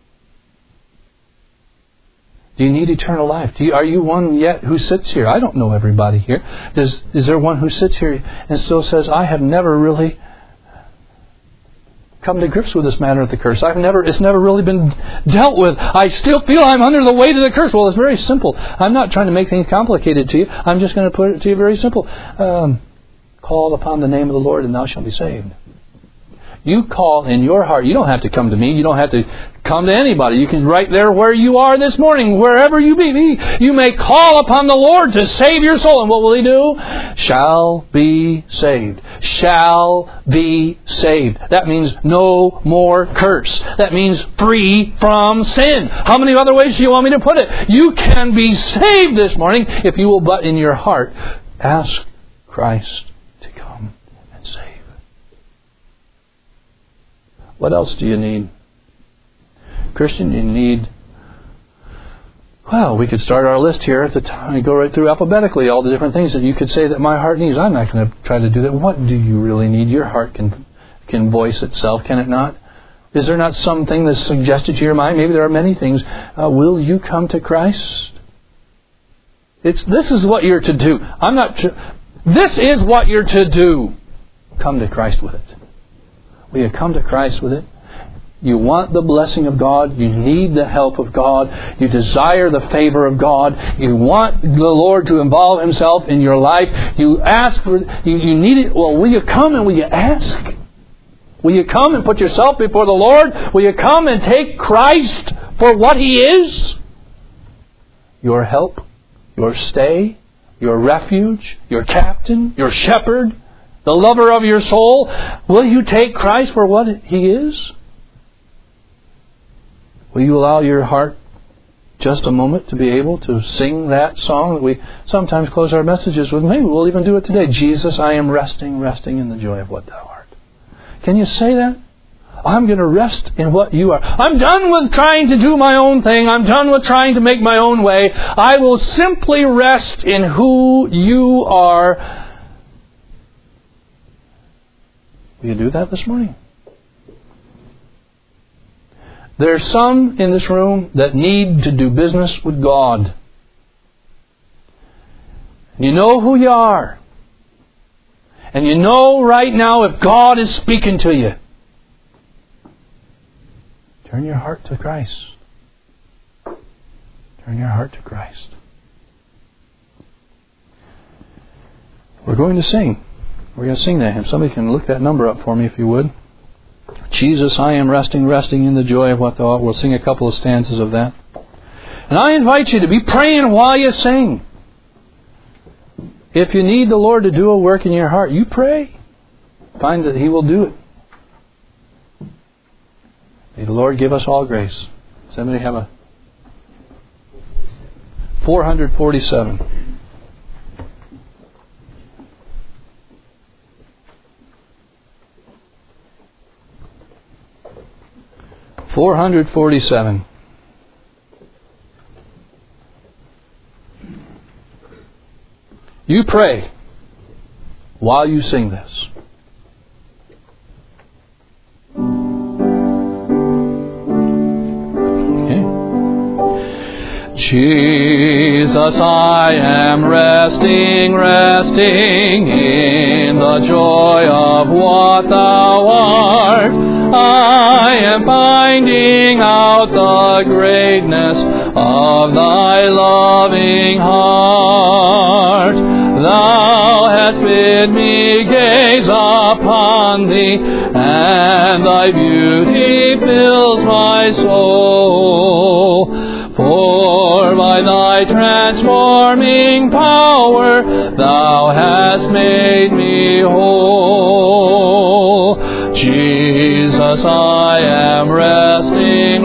Do you need eternal life? Are you one yet who sits here? I don't know everybody here. Is there one who sits here and still says, I have never really come to grips with this matter of the curse. It's never really been dealt with. I still feel I'm under the weight of the curse. Well, it's very simple. I'm not trying to make things complicated to you. I'm just going to put it to you very simple. Call upon the name of the Lord and thou shalt be saved. You call in your heart. You don't have to come to me. You don't have to come to anybody. You can right there where you are this morning, wherever you be, you may call upon the Lord to save your soul. And what will He do? Shall be saved. Shall be saved. That means no more curse. That means free from sin. How many other ways do you want me to put it? You can be saved this morning if you will but in your heart ask Christ to come and save. What else do you need? Christian, you need... Well, we could start our list here at the time and go right through alphabetically all the different things that you could say that my heart needs. I'm not going to try to do that. What do you really need? Your heart can voice itself, can it not? Is there not something that's suggested to your mind? Maybe there are many things. Will you come to Christ? This is what you're to do. This is what you're to do. Come to Christ with it. Will you come to Christ with it? You want the blessing of God. You need the help of God. You desire the favor of God. You want the Lord to involve Himself in your life. You ask for... You need it. Well, will you come and will you ask? Will you come and put yourself before the Lord? Will you come and take Christ for what He is? Your help, your stay, your refuge, your captain, your shepherd, the lover of your soul. Will you take Christ for what He is? Will you allow your heart just a moment to be able to sing that song that we sometimes close our messages with? Maybe we'll even do it today. Jesus, I am resting in the joy of what Thou art. Can you say that? I'm going to rest in what You are. I'm done with trying to do my own thing. I'm done with trying to make my own way. I will simply rest in who You are. Will you do that this morning? There's some in this room that need to do business with God. You know who you are. And you know right now if God is speaking to you. Turn your heart to Christ. Turn your heart to Christ. We're going to sing. We're going to sing that hymn. Somebody can look that number up for me if you would. Jesus, I am resting in the joy of what Thou art. We'll sing a couple of stanzas of that. And I invite you to be praying while you sing. If you need the Lord to do a work in your heart, you pray. Find that He will do it. May the Lord give us all grace. Does anybody have a 447? $447. You pray while you sing this. Okay. Jesus, I am resting in the joy of what Thou art. I am finding out the greatness of Thy loving heart. Thou hast bid me gaze upon Thee, and Thy beauty fills my soul. For by Thy transforming power Thou hast made me whole. Jesus, I am resting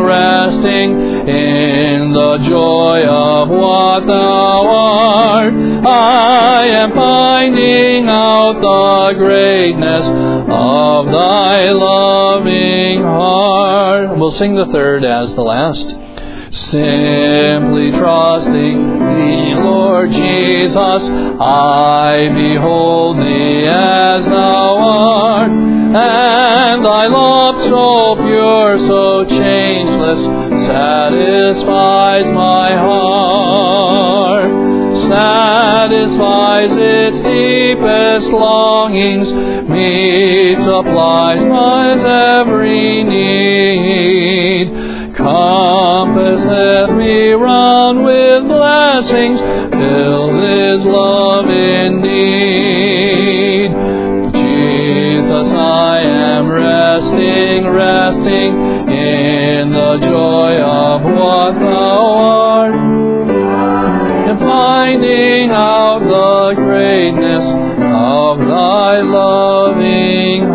in the joy of what Thou art. I am finding out the greatness of Thy loving heart. We'll sing the third as the last. Simply trusting Thee, Lord Jesus, I behold Thee as Thou art, and Thy love so pure, so changeless, satisfies my heart, satisfies its deepest longings, meets, supplies my every need, compasseth me round with blessings, filled His love indeed. Jesus, I am resting in the joy of what Thou art, and finding out the greatness of Thy loving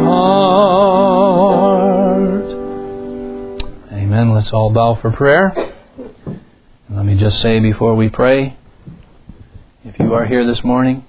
heart. Amen. Let's all bow for prayer. And let me just say before we pray, if you are here this morning,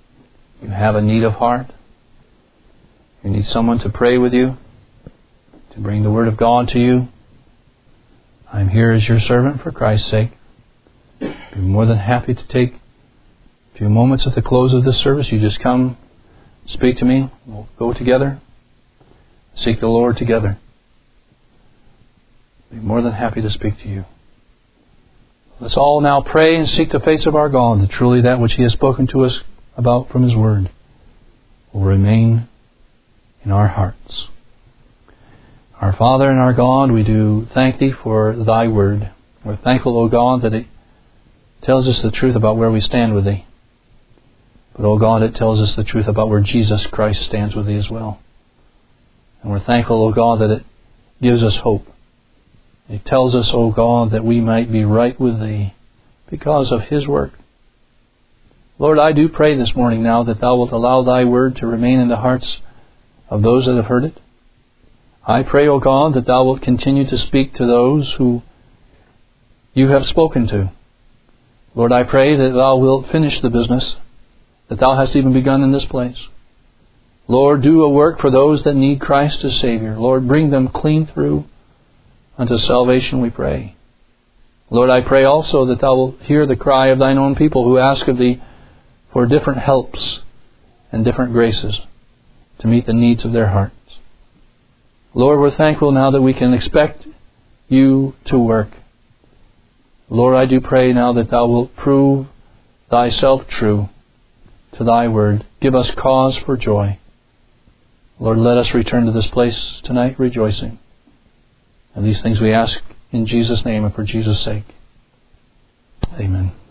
you have a need of heart, you need someone to pray with you, to to bring the Word of God to you. I'm here as your servant for Christ's sake. I'd be more than happy to take a few moments at the close of this service. You just come, speak to me. We'll go together, seek the Lord together. I'd be more than happy to speak to you. Let's all now pray and seek the face of our God, that truly that which He has spoken to us about from His Word will remain in our hearts. Our Father and our God, we do thank Thee for Thy Word. We're thankful, O God, that it tells us the truth about where we stand with Thee. But, O God, it tells us the truth about where Jesus Christ stands with Thee as well. And we're thankful, O God, that it gives us hope. It tells us, O God, that we might be right with Thee because of His work. Lord, I do pray this morning now that Thou wilt allow Thy Word to remain in the hearts of those that have heard it. I pray, O God, that Thou wilt continue to speak to those who You have spoken to. Lord, I pray that Thou wilt finish the business that Thou hast even begun in this place. Lord, do a work for those that need Christ as Savior. Lord, bring them clean through unto salvation, we pray. Lord, I pray also that Thou wilt hear the cry of Thine own people who ask of Thee for different helps and different graces to meet the needs of their hearts. Lord, we're thankful now that we can expect You to work. Lord, I do pray now that Thou wilt prove Thyself true to Thy Word. Give us cause for joy. Lord, let us return to this place tonight rejoicing. And these things we ask in Jesus' name and for Jesus' sake. Amen.